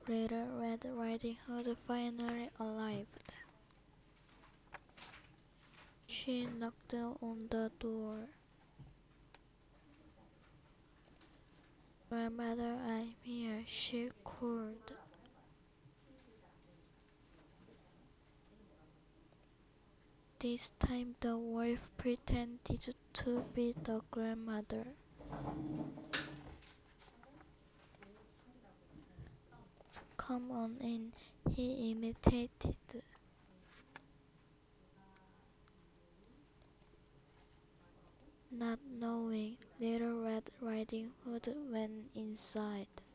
Little Red Riding Hood finally arrived. She knocked on the door. "Grandmother, I'm here," she called. This time the wolf pretended to be the grandmother. "Come on in," he imitated. Not knowing, Little Red Riding Hood went inside.